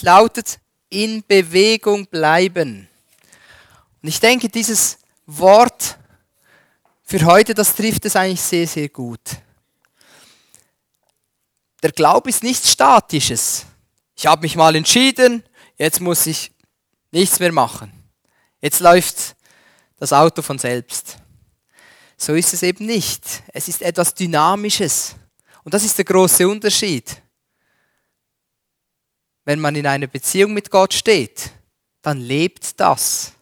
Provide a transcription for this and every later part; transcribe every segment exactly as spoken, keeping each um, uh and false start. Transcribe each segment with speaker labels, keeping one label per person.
Speaker 1: dreiundzwanzig lautet, in Bewegung bleiben. Und ich denke, dieses Wort für heute, das trifft es eigentlich sehr, sehr gut. Der Glaube ist nichts Statisches. Ich habe mich mal entschieden, jetzt muss ich nichts mehr machen. Jetzt läuft das Auto von selbst. So ist es eben nicht. Es ist etwas Dynamisches. Und das ist der große Unterschied. Wenn man in einer Beziehung mit Gott steht, dann lebt das.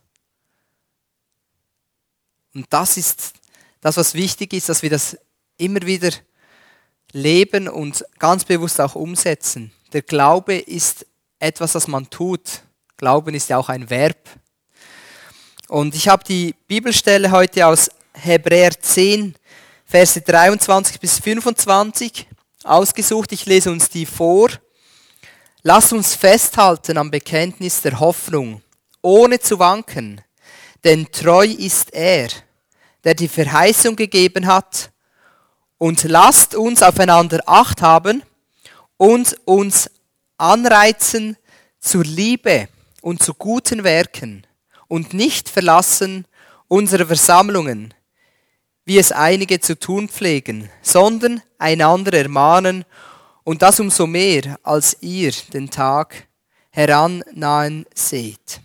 Speaker 1: Und das ist das, was wichtig ist, dass wir das immer wieder leben und ganz bewusst auch umsetzen. Der Glaube ist etwas, das man tut. Glauben ist ja auch ein Verb. Und ich habe die Bibelstelle heute aus Hebräer zehn, Verse dreiundzwanzig bis fünfundzwanzig ausgesucht. Ich lese uns die vor. Lasst uns festhalten am Bekenntnis der Hoffnung, ohne zu wanken, denn treu ist er, der die Verheißung gegeben hat. Und lasst uns aufeinander Acht haben und uns anreizen zur Liebe und zu guten Werken und nicht verlassen unsere Versammlungen, wie es einige zu tun pflegen, sondern einander ermahnen und das umso mehr, als ihr den Tag herannahen seht.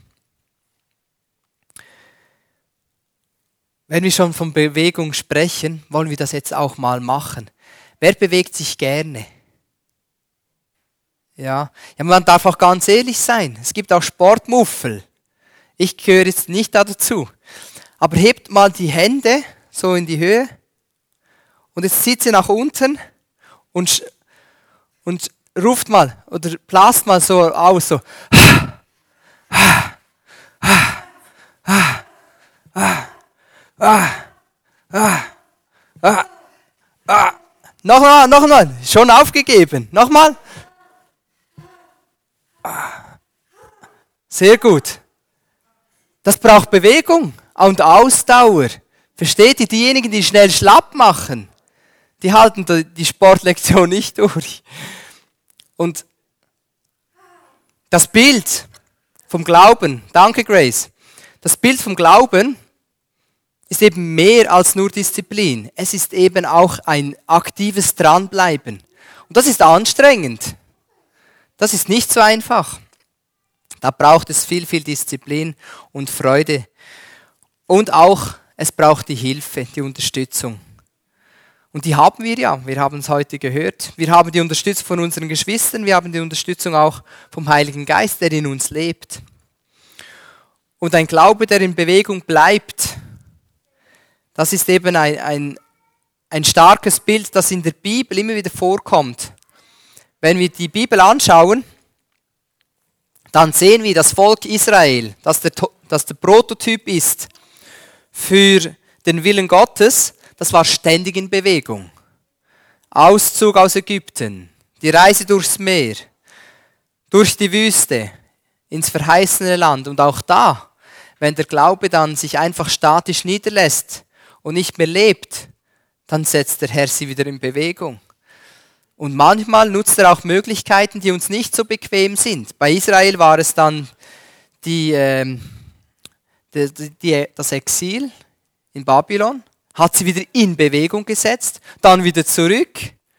Speaker 1: Wenn wir schon von Bewegung sprechen, wollen wir das jetzt auch mal machen. Wer bewegt sich gerne? Ja, ja, man darf auch ganz ehrlich sein. Es gibt auch Sportmuffel. Ich gehöre jetzt nicht dazu. Aber hebt mal die Hände so in die Höhe und jetzt zieht sie nach unten und, und ruft mal oder blast mal so aus, so. Ah, ah, ah, ah. Nochmal, nochmal, schon aufgegeben. Nochmal. Ah. Sehr gut. Das braucht Bewegung und Ausdauer. Versteht ihr? Diejenigen, die schnell schlapp machen, die halten die Sportlektion nicht durch. Und das Bild vom Glauben, danke Grace, das Bild vom Glauben ist eben mehr als nur Disziplin. Es ist eben auch ein aktives Dranbleiben. Und das ist anstrengend. Das ist nicht so einfach. Da braucht es viel, viel Disziplin und Freude. Und auch, es braucht die Hilfe, die Unterstützung. Und die haben wir ja. Wir haben es heute gehört. Wir haben die Unterstützung von unseren Geschwistern. Wir haben die Unterstützung auch vom Heiligen Geist, der in uns lebt. Und ein Glaube, der in Bewegung bleibt, das ist eben ein, ein, ein starkes Bild, das in der Bibel immer wieder vorkommt. Wenn wir die Bibel anschauen, dann sehen wir das Volk Israel, das der, das der Prototyp ist für den Willen Gottes, das war ständig in Bewegung. Auszug aus Ägypten, die Reise durchs Meer, durch die Wüste, ins verheißene Land. Und auch da, wenn der Glaube dann sich einfach statisch niederlässt, und nicht mehr lebt, dann setzt der Herr sie wieder in Bewegung. Und manchmal nutzt er auch Möglichkeiten, die uns nicht so bequem sind. Bei Israel war es dann die, ähm, die, die, das Exil in Babylon, hat sie wieder in Bewegung gesetzt, dann wieder zurück.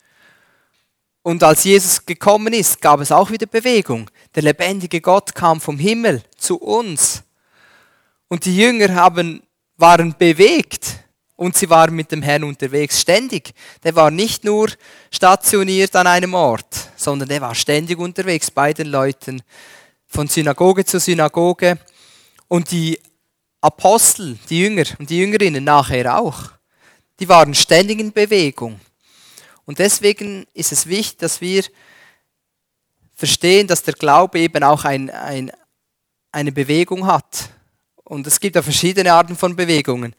Speaker 1: Und als Jesus gekommen ist, gab es auch wieder Bewegung. Der lebendige Gott kam vom Himmel zu uns. Und die Jünger haben, waren bewegt. Und sie waren mit dem Herrn unterwegs, ständig. Der war nicht nur stationiert an einem Ort, sondern der war ständig unterwegs bei den Leuten, von Synagoge zu Synagoge. Und die Apostel, die Jünger und die Jüngerinnen nachher auch, die waren ständig in Bewegung. Und deswegen ist es wichtig, dass wir verstehen, dass der Glaube eben auch ein, ein, eine Bewegung hat. Und es gibt ja verschiedene Arten von Bewegungen.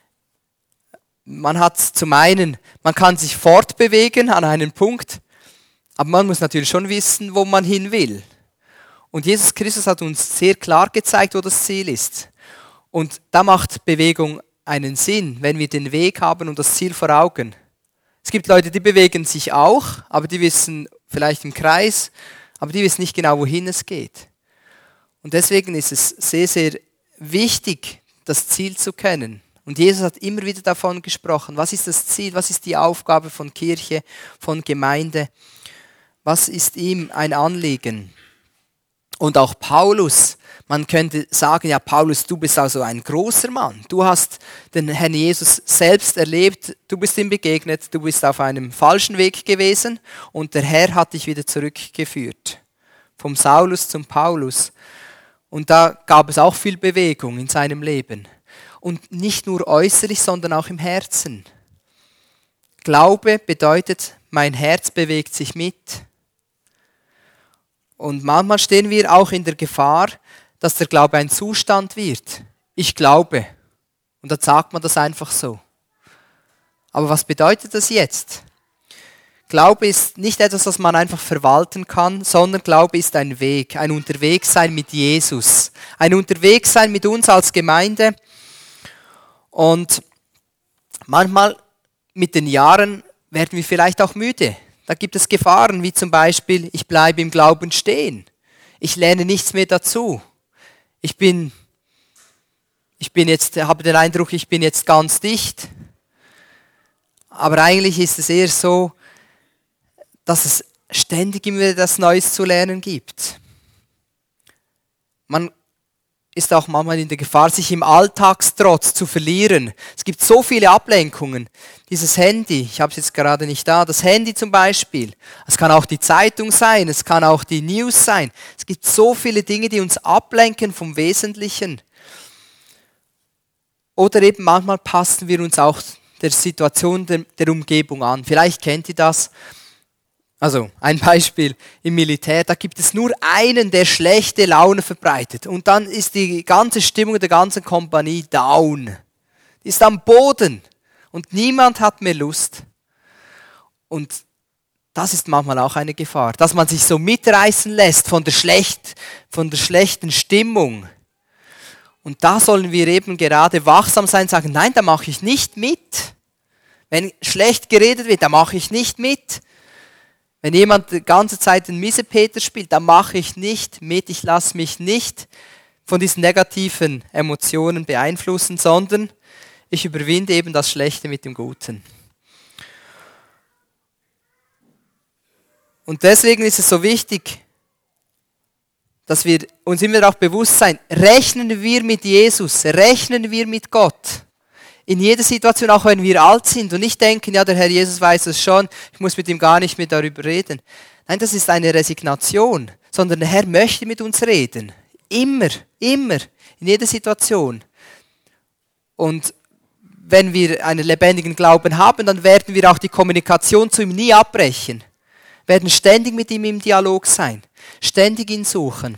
Speaker 1: Man hat zum einen, man kann sich fortbewegen an einen Punkt, aber man muss natürlich schon wissen, wo man hin will. Und Jesus Christus hat uns sehr klar gezeigt, wo das Ziel ist. Und da macht Bewegung einen Sinn, wenn wir den Weg haben und das Ziel vor Augen. Es gibt Leute, die bewegen sich auch, aber die wissen vielleicht im Kreis, aber die wissen nicht genau, wohin es geht. Und deswegen ist es sehr, sehr wichtig, das Ziel zu kennen. Und Jesus hat immer wieder davon gesprochen, was ist das Ziel, was ist die Aufgabe von Kirche, von Gemeinde, was ist ihm ein Anliegen. Und auch Paulus, man könnte sagen, ja Paulus, du bist also ein großer Mann, du hast den Herrn Jesus selbst erlebt, du bist ihm begegnet, du bist auf einem falschen Weg gewesen und der Herr hat dich wieder zurückgeführt, vom Saulus zum Paulus. Und da gab es auch viel Bewegung in seinem Leben. Und nicht nur äußerlich, sondern auch im Herzen. Glaube bedeutet, mein Herz bewegt sich mit. Und manchmal stehen wir auch in der Gefahr, dass der Glaube ein Zustand wird. Ich glaube. Und dann sagt man das einfach so. Aber was bedeutet das jetzt? Glaube ist nicht etwas, was man einfach verwalten kann, sondern Glaube ist ein Weg, ein Unterwegssein mit Jesus. Ein Unterwegssein mit uns als Gemeinde. Und manchmal mit den Jahren werden wir vielleicht auch müde. Da gibt es Gefahren, wie zum Beispiel, ich bleibe im Glauben stehen. Ich lerne nichts mehr dazu. Ich bin, ich bin jetzt, habe den Eindruck, ich bin jetzt ganz dicht. Aber eigentlich ist es eher so, dass es ständig immer wieder das Neues zu lernen gibt. Man ist auch manchmal in der Gefahr, sich im Alltagstrotz zu verlieren. Es gibt so viele Ablenkungen. Dieses Handy, ich habe es jetzt gerade nicht da, das Handy zum Beispiel. Es kann auch die Zeitung sein, es kann auch die News sein. Es gibt so viele Dinge, die uns ablenken vom Wesentlichen. Oder eben manchmal passen wir uns auch der Situation der, der Umgebung an. Vielleicht kennt ihr das. Also ein Beispiel im Militär, da gibt es nur einen, der schlechte Laune verbreitet. Und dann ist die ganze Stimmung der ganzen Kompanie down. Die ist am Boden. Und niemand hat mehr Lust. Und das ist manchmal auch eine Gefahr, dass man sich so mitreißen lässt von der, schlecht, von der schlechten Stimmung. Und da sollen wir eben gerade wachsam sein und sagen, nein, da mache ich nicht mit. Wenn schlecht geredet wird, da mache ich nicht mit. Wenn jemand die ganze Zeit den Miesepeter spielt, dann mache ich nicht mit. Ich lasse mich nicht von diesen negativen Emotionen beeinflussen, sondern ich überwinde eben das Schlechte mit dem Guten. Und deswegen ist es so wichtig, dass wir uns immer auch bewusst sein, rechnen wir mit Jesus, rechnen wir mit Gott. In jeder Situation, auch wenn wir alt sind und nicht denken, ja, der Herr Jesus weiß es schon, ich muss mit ihm gar nicht mehr darüber reden. Nein, das ist eine Resignation, sondern der Herr möchte mit uns reden. Immer, immer, in jeder Situation. Und wenn wir einen lebendigen Glauben haben, dann werden wir auch die Kommunikation zu ihm nie abbrechen. Wir werden ständig mit ihm im Dialog sein, ständig ihn suchen.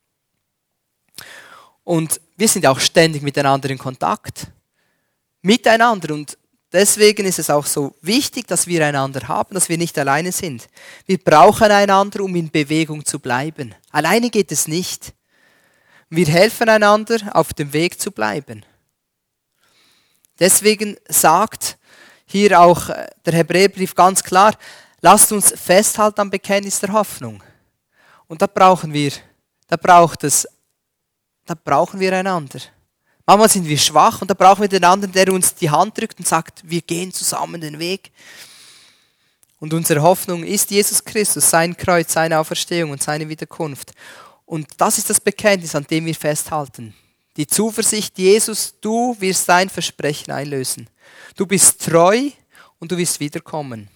Speaker 1: Und wir sind auch ständig miteinander in Kontakt. Miteinander. Und deswegen ist es auch so wichtig, dass wir einander haben, dass wir nicht alleine sind. Wir brauchen einander, um in Bewegung zu bleiben. Alleine geht es nicht. Wir helfen einander, auf dem Weg zu bleiben. Deswegen sagt hier auch der Hebräerbrief ganz klar, lasst uns festhalten am Bekenntnis der Hoffnung. Und da brauchen wir, da braucht es, da brauchen wir einander. Manchmal sind wir schwach und da brauchen wir den anderen, der uns die Hand drückt und sagt, wir gehen zusammen den Weg. Und unsere Hoffnung ist Jesus Christus, sein Kreuz, seine Auferstehung und seine Wiederkunft. Und das ist das Bekenntnis, an dem wir festhalten. Die Zuversicht, Jesus, du wirst dein Versprechen einlösen. Du bist treu und du wirst wiederkommen.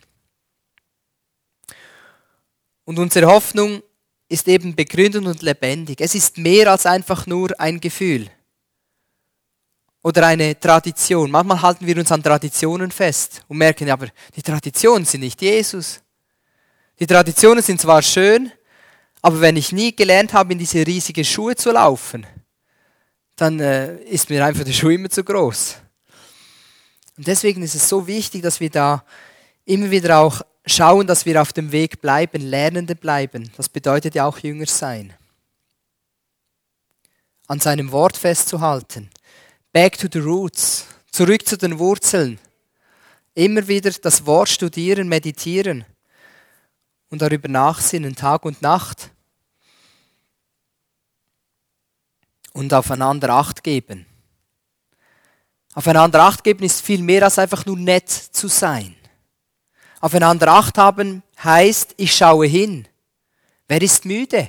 Speaker 1: Und unsere Hoffnung ist eben begründet und lebendig. Es ist mehr als einfach nur ein Gefühl. Oder eine Tradition. Manchmal halten wir uns an Traditionen fest und merken, ja, aber die Traditionen sind nicht Jesus. Die Traditionen sind zwar schön, aber wenn ich nie gelernt habe, in diese riesigen Schuhe zu laufen, dann äh, ist mir einfach der Schuh immer zu groß. Und deswegen ist es so wichtig, dass wir da immer wieder auch schauen, dass wir auf dem Weg bleiben, Lernende bleiben. Das bedeutet ja auch Jünger sein. An seinem Wort festzuhalten. Back to the roots, zurück zu den Wurzeln. Immer wieder das Wort studieren, meditieren und darüber nachsinnen, Tag und Nacht. und aufeinander Acht geben. Aufeinander Acht geben ist viel mehr als einfach nur nett zu sein. Aufeinander Acht haben heißt, ich schaue hin. Wer ist müde?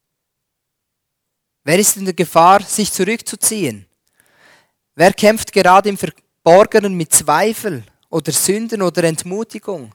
Speaker 1: Wer ist in der Gefahr, sich zurückzuziehen? Wer kämpft gerade im Verborgenen mit Zweifel oder Sünden oder Entmutigung?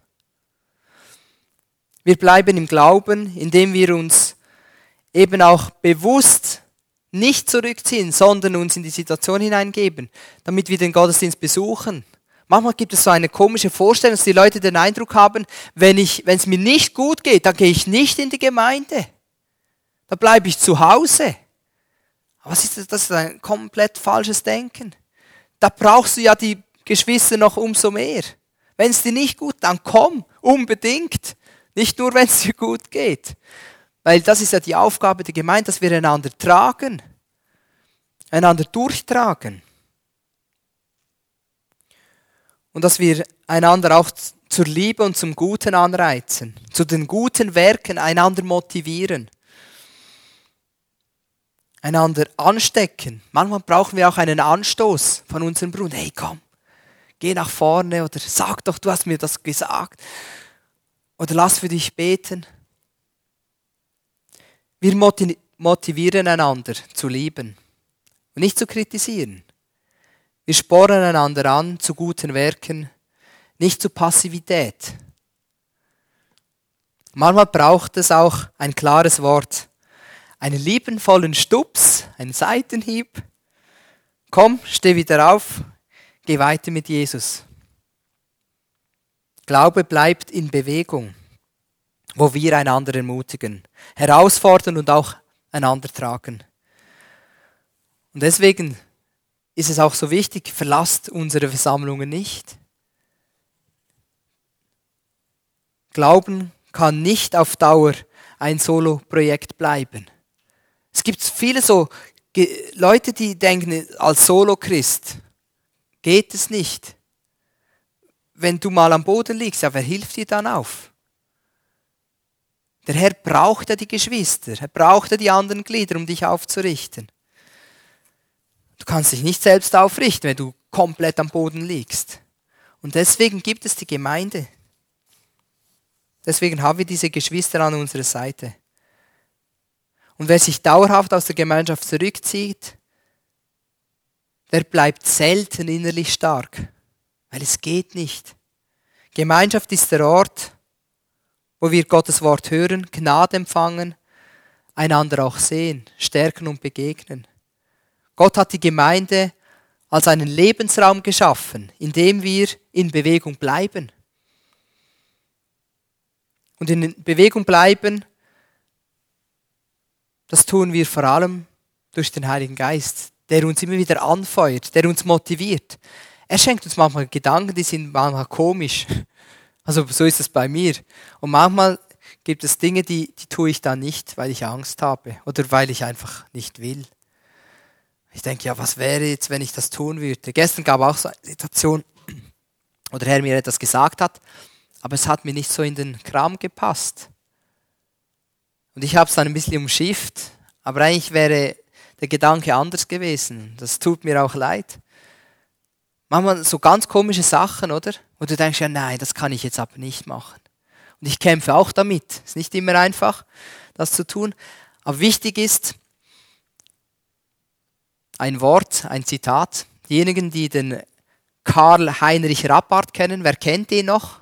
Speaker 1: Wir bleiben im Glauben, indem wir uns eben auch bewusst nicht zurückziehen, sondern uns in die Situation hineingeben, damit wir den Gottesdienst besuchen. Manchmal gibt es so eine komische Vorstellung, dass die Leute den Eindruck haben, wenn ich, wenn es mir nicht gut geht, dann gehe ich nicht in die Gemeinde. Da bleibe ich zu Hause. Aber was ist das? Das ist ein komplett falsches Denken. Da brauchst du ja die Geschwister noch umso mehr. Wenn es dir nicht gut, dann komm, unbedingt. Nicht nur, wenn es dir gut geht. Weil das ist ja die Aufgabe der Gemeinde, dass wir einander tragen. Einander durchtragen. Und dass wir einander auch zur Liebe und zum Guten anreizen. Zu den guten Werken einander motivieren. Einander anstecken. Manchmal brauchen wir auch einen Anstoß von unserem Bruder. Hey, komm, geh nach vorne oder sag doch, du hast mir das gesagt. Oder lass für dich beten. Wir motivieren einander zu lieben und nicht zu kritisieren. Wir spornen einander an zu guten Werken, nicht zu Passivität. Manchmal braucht es auch ein klares Wort, einen liebenvollen Stups, einen Seitenhieb. Komm, steh wieder auf, geh weiter mit Jesus. Glaube bleibt in Bewegung, wo wir einander ermutigen, herausfordern und auch einander tragen. Und deswegen ist es auch so wichtig, verlasst unsere Versammlungen nicht. Glauben kann nicht auf Dauer ein Solo-Projekt bleiben. Es gibt viele so Leute, die denken, als Solo-Christ geht es nicht. Wenn du mal am Boden liegst, ja, wer hilft dir dann auf? Der Herr braucht ja die Geschwister, er braucht ja die anderen Glieder, um dich aufzurichten. Du kannst dich nicht selbst aufrichten, wenn du komplett am Boden liegst. Und deswegen gibt es die Gemeinde. Deswegen haben wir diese Geschwister an unserer Seite. Und wer sich dauerhaft aus der Gemeinschaft zurückzieht, der bleibt selten innerlich stark, weil es geht nicht. Gemeinschaft ist der Ort, wo wir Gottes Wort hören, Gnade empfangen, einander auch sehen, stärken und begegnen. Gott hat die Gemeinde als einen Lebensraum geschaffen, in dem wir in Bewegung bleiben. Und in Bewegung bleiben, das tun wir vor allem durch den Heiligen Geist, der uns immer wieder anfeuert, der uns motiviert. Er schenkt uns manchmal Gedanken, die sind manchmal komisch. Also so ist es bei mir. Und manchmal gibt es Dinge, die, die tue ich dann nicht, weil ich Angst habe oder weil ich einfach nicht will. Ich denke, ja, was wäre jetzt, wenn ich das tun würde? Gestern gab es auch so eine Situation, wo der Herr mir etwas gesagt hat, aber es hat mir nicht so in den Kram gepasst. Und ich habe es dann ein bisschen umschifft, aber eigentlich wäre der Gedanke anders gewesen. Das tut mir auch leid. Manchmal so ganz komische Sachen, oder? Wo du denkst, ja nein, das kann ich jetzt aber nicht machen. Und ich kämpfe auch damit. Es ist nicht immer einfach, das zu tun. Aber wichtig ist, ein Wort, ein Zitat. Diejenigen, die den Karl Heinrich Rappard kennen, wer kennt ihn noch?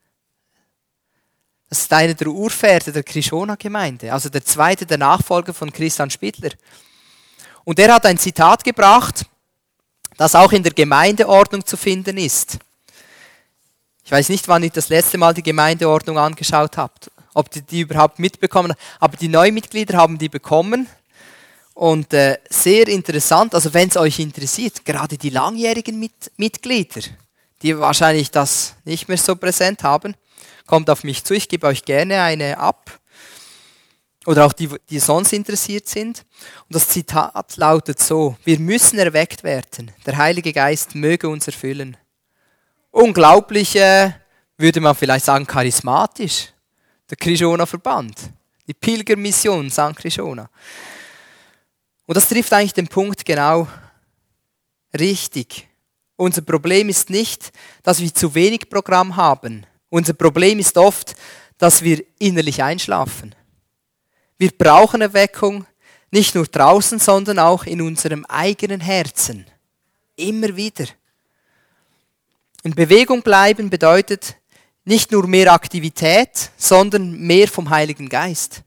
Speaker 1: Das ist einer der Urväter der Krishona-Gemeinde, also der zweite, der Nachfolger von Christian Spittler. Und er hat ein Zitat gebracht, das auch in der Gemeindeordnung zu finden ist. Ich weiß nicht, wann ihr das letzte Mal die Gemeindeordnung angeschaut habt, ob ihr die überhaupt mitbekommen habt, aber die Neumitglieder haben die bekommen. Und äh, sehr interessant, also wenn es euch interessiert, gerade die langjährigen Mit- Mitglieder, die wahrscheinlich das nicht mehr so präsent haben, kommt auf mich zu, ich gebe euch gerne eine ab. Oder auch die, die sonst interessiert sind. Und das Zitat lautet so: Wir müssen erweckt werden. Der Heilige Geist möge uns erfüllen. Unglaublich, äh, würde man vielleicht sagen, charismatisch. Der Krishona-Verband. Die Pilgermission Sankt Krishona. Und das trifft eigentlich den Punkt genau richtig. Unser Problem ist nicht, dass wir zu wenig Programm haben. Unser Problem ist oft, dass wir innerlich einschlafen. Wir brauchen Erweckung, nicht nur draußen, sondern auch in unserem eigenen Herzen. Immer wieder. In Bewegung bleiben bedeutet nicht nur mehr Aktivität, sondern mehr vom Heiligen Geist.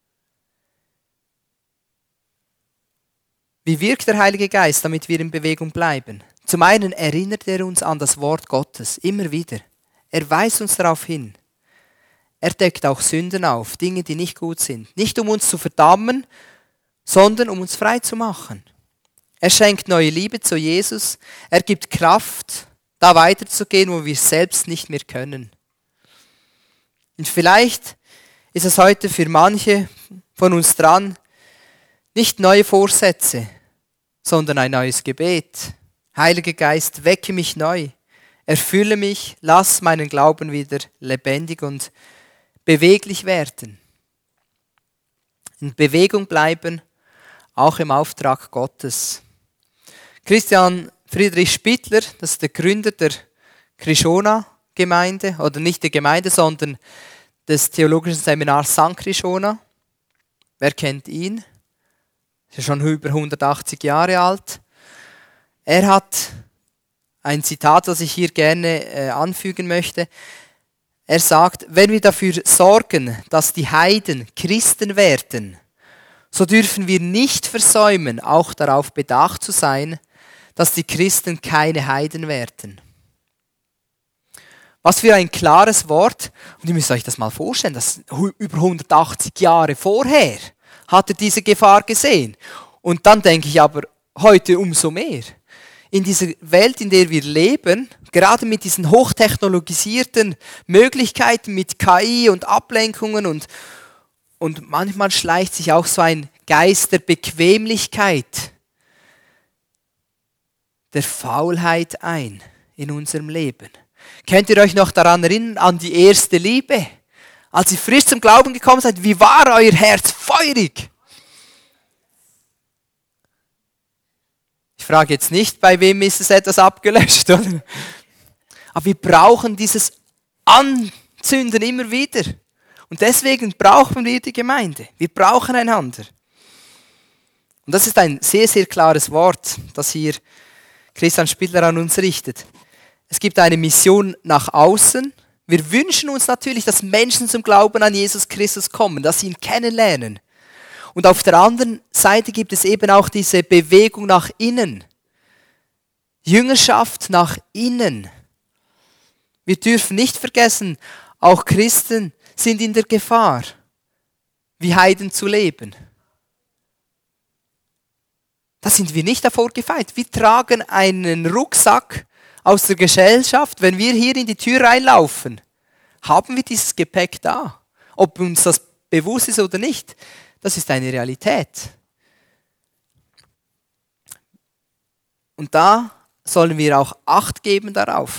Speaker 1: Wie wirkt der Heilige Geist, damit wir in Bewegung bleiben? Zum einen erinnert er uns an das Wort Gottes, immer wieder. Er weist uns darauf hin. Er deckt auch Sünden auf, Dinge, die nicht gut sind. Nicht um uns zu verdammen, sondern um uns frei zu machen. Er schenkt neue Liebe zu Jesus. Er gibt Kraft, da weiterzugehen, wo wir selbst nicht mehr können. Und vielleicht ist es heute für manche von uns dran, nicht neue Vorsätze, sondern ein neues Gebet. Heiliger Geist, wecke mich neu. Erfülle mich, lass meinen Glauben wieder lebendig und beweglich werden. In Bewegung bleiben, auch im Auftrag Gottes. Christian Friedrich Spittler, das ist der Gründer der Krishona-Gemeinde, oder nicht der Gemeinde, sondern des theologischen Seminars Sankt Krishona. Wer kennt ihn? Er ist schon über hundertachtzig Jahre alt. Er hat ein Zitat, das ich hier gerne äh, anfügen möchte. Er sagt, wenn wir dafür sorgen, dass die Heiden Christen werden, so dürfen wir nicht versäumen, auch darauf bedacht zu sein, dass die Christen keine Heiden werden. Was für ein klares Wort. Und ihr müsst euch das mal vorstellen, dass über hundertachtzig Jahre vorher hat er diese Gefahr gesehen. Und dann denke ich aber heute umso mehr. In dieser Welt, in der wir leben, gerade mit diesen hochtechnologisierten Möglichkeiten, mit K I und Ablenkungen und, und manchmal schleicht sich auch so ein Geist der Bequemlichkeit, der Faulheit ein in unserem Leben. Könnt ihr euch noch daran erinnern, an die erste Liebe? Als ihr frisch zum Glauben gekommen seid, wie war euer Herz feurig? Ich frage jetzt nicht, bei wem ist es etwas abgelöscht, oder? Aber wir brauchen dieses Anzünden immer wieder. Und deswegen brauchen wir die Gemeinde. Wir brauchen einander. Und das ist ein sehr, sehr klares Wort, das hier Christian Spittler an uns richtet. Es gibt eine Mission nach außen. Wir wünschen uns natürlich, dass Menschen zum Glauben an Jesus Christus kommen, dass sie ihn kennenlernen. Und auf der anderen Seite gibt es eben auch diese Bewegung nach innen. Jüngerschaft nach innen. Wir dürfen nicht vergessen, auch Christen sind in der Gefahr, wie Heiden zu leben. Da sind wir nicht davor gefeit. Wir tragen einen Rucksack aus der Gesellschaft. Wenn wir hier in die Tür reinlaufen, haben wir dieses Gepäck da. Ob uns das bewusst ist oder nicht, das ist eine Realität. Und da sollen wir auch Acht geben darauf.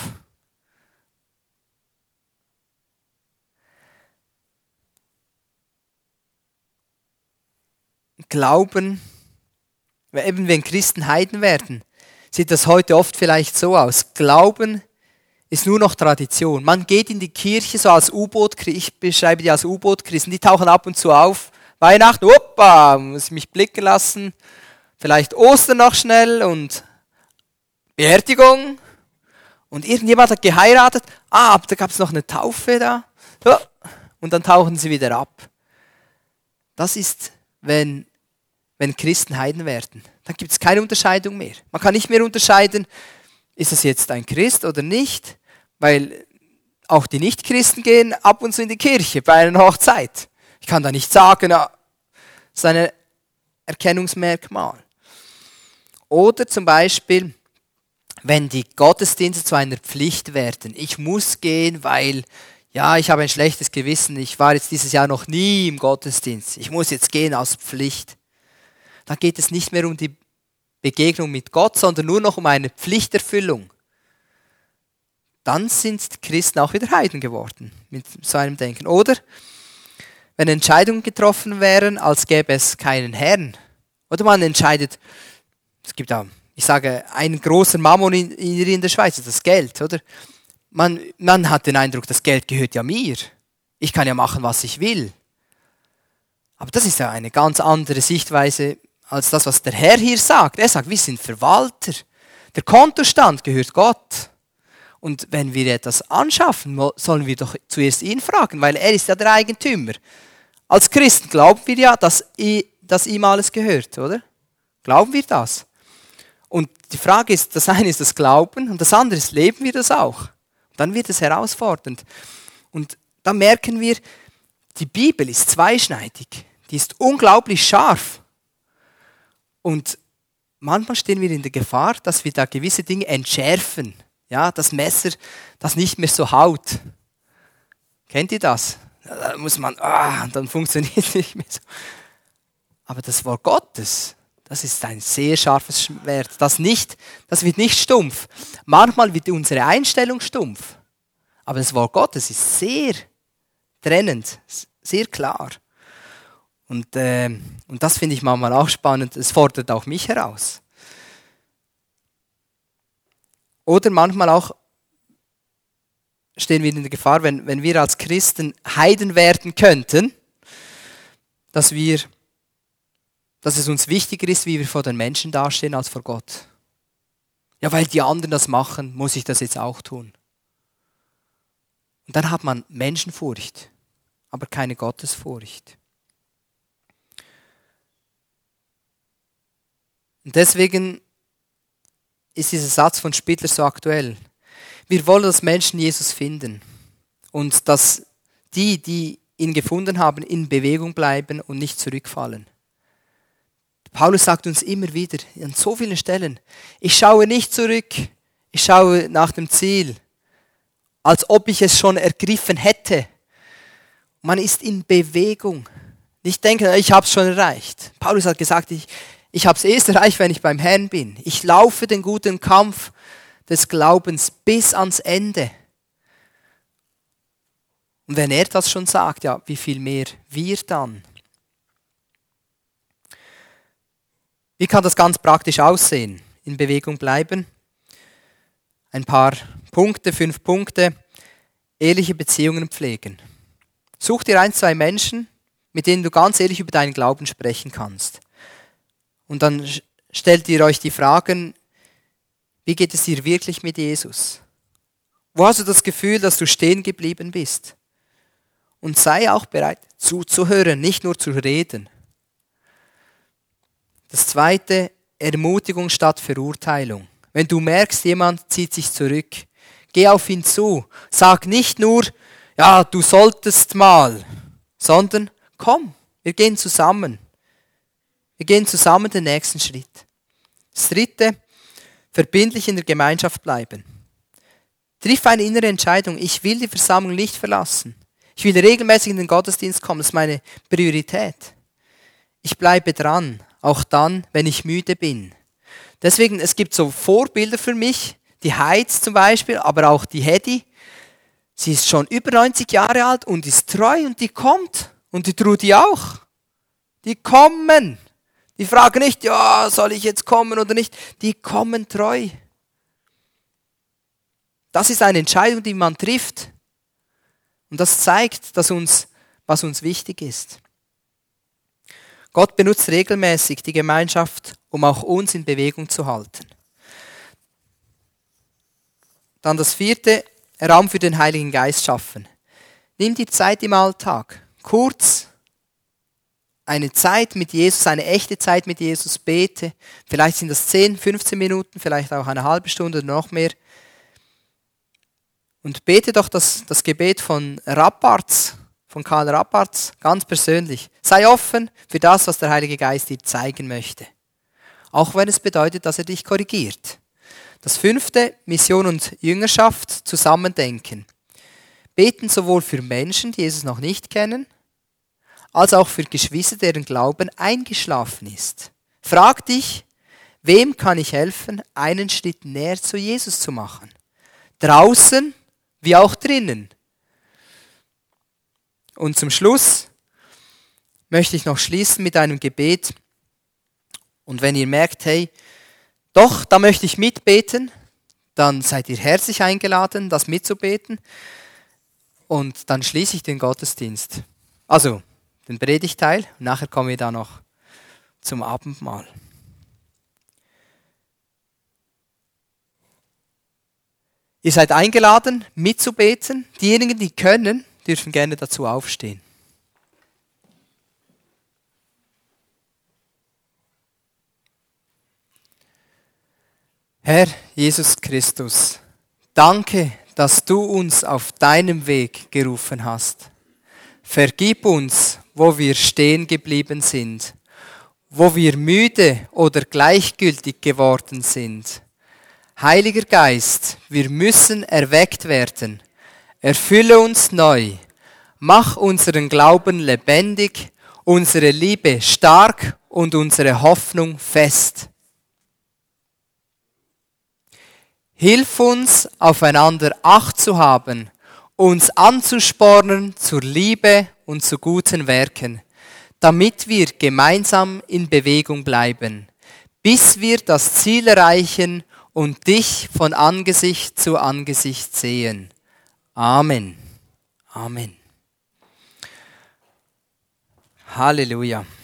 Speaker 1: Glauben, eben wenn Christen Heiden werden, sieht das heute oft vielleicht so aus. Glauben ist nur noch Tradition. Man geht in die Kirche so als U-Boot, ich beschreibe die als U-Boot-Christen, die tauchen ab und zu auf. Weihnachten, oppa, muss ich mich blicken lassen. Vielleicht Ostern noch schnell und Beerdigung. Und irgendjemand hat geheiratet. Ah, da gab es noch eine Taufe da. Und dann tauchen sie wieder ab. Das ist, wenn, wenn Christen Heiden werden. Dann gibt es keine Unterscheidung mehr. Man kann nicht mehr unterscheiden, ist das jetzt ein Christ oder nicht, weil auch die Nichtchristen gehen ab und zu in die Kirche bei einer Hochzeit. Ich kann da nicht sagen, das ist ein Erkennungsmerkmal. Oder zum Beispiel, wenn die Gottesdienste zu einer Pflicht werden. Ich muss gehen, weil, ja, ich habe ein schlechtes Gewissen. Ich war jetzt dieses Jahr noch nie im Gottesdienst. Ich muss jetzt gehen aus Pflicht. Da geht es nicht mehr um die Begegnung mit Gott, sondern nur noch um eine Pflichterfüllung. Dann sind Christen auch wieder Heiden geworden mit so einem Denken. Oder wenn Entscheidungen getroffen wären, als gäbe es keinen Herrn Oder man entscheidet, es gibt da, ich sage, einen großen Mammon in, in der Schweiz, das Geld, oder? Man, man hat den Eindruck, das Geld gehört ja mir. Ich kann ja machen, was ich will. Aber das ist ja eine ganz andere Sichtweise als das, was der Herr hier sagt. Er sagt, wir sind Verwalter. Der Kontostand gehört Gott. Und wenn wir etwas anschaffen, sollen wir doch zuerst ihn fragen, weil er ist ja der Eigentümer. Als Christen glauben wir ja, dass, dass ihm alles gehört, oder? Glauben wir das? Und die Frage ist, das eine ist das Glauben und das andere ist, leben wir das auch? Dann wird es herausfordernd. Und da merken wir, die Bibel ist zweischneidig. Die ist unglaublich scharf. Und manchmal stehen wir in der Gefahr, dass wir da gewisse Dinge entschärfen. Ja, das Messer, das nicht mehr so haut. Kennt ihr das? Da muss man, ah, dann funktioniert es nicht mehr so. Aber das Wort Gottes, das ist ein sehr scharfes Schwert. Das, nicht, das wird nicht stumpf. Manchmal wird unsere Einstellung stumpf. Aber das Wort Gottes ist sehr trennend, sehr klar. Und, äh, und das finde ich manchmal auch spannend. Es fordert auch mich heraus. Oder manchmal auch stehen wir in der Gefahr, wenn, wenn wir als Christen Heiden werden könnten, dass, wir, dass es uns wichtiger ist, wie wir vor den Menschen dastehen, als vor Gott. Ja, weil die anderen das machen, muss ich das jetzt auch tun. Und dann hat man Menschenfurcht, aber keine Gottesfurcht. Und deswegen ist dieser Satz von Spittler so aktuell. Wir wollen, dass Menschen Jesus finden und dass die, die ihn gefunden haben, in Bewegung bleiben und nicht zurückfallen. Paulus sagt uns immer wieder an so vielen Stellen, ich schaue nicht zurück, ich schaue nach dem Ziel, als ob ich es schon ergriffen hätte. Man ist in Bewegung. Nicht denken, ich habe es schon erreicht. Paulus hat gesagt, ich Ich habe es erst erreicht, wenn ich beim Herrn bin. Ich laufe den guten Kampf des Glaubens bis ans Ende. Und wenn er das schon sagt, ja, wie viel mehr wir dann? Wie kann das ganz praktisch aussehen? In Bewegung bleiben? Ein paar Punkte, fünf Punkte. Ehrliche Beziehungen pflegen. Such dir ein, zwei Menschen, mit denen du ganz ehrlich über deinen Glauben sprechen kannst. Und dann stellt ihr euch die Fragen, wie geht es dir wirklich mit Jesus? Wo hast du das Gefühl, dass du stehen geblieben bist? Und sei auch bereit zuzuhören, nicht nur zu reden. Das zweite, Ermutigung statt Verurteilung. Wenn du merkst, jemand zieht sich zurück, geh auf ihn zu. Sag nicht nur, ja, du solltest mal, sondern komm, wir gehen zusammen. Wir gehen zusammen den nächsten Schritt. Das dritte, verbindlich in der Gemeinschaft bleiben. Triff eine innere Entscheidung. Ich will die Versammlung nicht verlassen. Ich will regelmäßig in den Gottesdienst kommen. Das ist meine Priorität. Ich bleibe dran, auch dann, wenn ich müde bin. Deswegen, es gibt so Vorbilder für mich. Die Heiz zum Beispiel, aber auch die Hedi. Sie ist schon über neunzig Jahre alt und ist treu und die kommt. Und die Trudi auch. Die kommen. Die fragen nicht, ja, soll ich jetzt kommen oder nicht? Die kommen treu. Das ist eine Entscheidung, die man trifft. Und das zeigt, dass uns, was uns wichtig ist. Gott benutzt regelmäßig die Gemeinschaft, um auch uns in Bewegung zu halten. Dann das vierte, Raum für den Heiligen Geist schaffen. Nimm die Zeit im Alltag. Kurz, eine Zeit mit Jesus, eine echte Zeit mit Jesus, bete. Vielleicht sind das zehn, fünfzehn Minuten, vielleicht auch eine halbe Stunde oder noch mehr. Und bete doch das, das Gebet von Rapparts, von Karl Rapparts, ganz persönlich. Sei offen für das, was der Heilige Geist dir zeigen möchte. Auch wenn es bedeutet, dass er dich korrigiert. Das fünfte, Mission und Jüngerschaft, zusammendenken. Beten sowohl für Menschen, die Jesus noch nicht kennen, als auch für Geschwister, deren Glauben eingeschlafen ist. Frag dich, wem kann ich helfen, einen Schritt näher zu Jesus zu machen? Draußen wie auch drinnen. Und zum Schluss möchte ich noch schließen mit einem Gebet Und wenn ihr merkt, hey, doch, da möchte ich mitbeten, dann seid ihr herzlich eingeladen, das mitzubeten. Und dann schließe ich den Gottesdienst. Also, den Predigtteil. Und nachher kommen wir da noch zum Abendmahl. Ihr seid eingeladen, mitzubeten. Diejenigen, die können, dürfen gerne dazu aufstehen. Herr Jesus Christus, danke, dass du uns auf deinem Weg gerufen hast. Vergib uns, wo wir stehen geblieben sind, wo wir müde oder gleichgültig geworden sind. Heiliger Geist, wir müssen erweckt werden. Erfülle uns neu. Mach unseren Glauben lebendig, unsere Liebe stark und unsere Hoffnung fest. Hilf uns, aufeinander Acht zu haben, uns anzuspornen zur Liebe und zu guten Werken, damit wir gemeinsam in Bewegung bleiben, bis wir das Ziel erreichen und dich von Angesicht zu Angesicht sehen. Amen. Amen. Halleluja.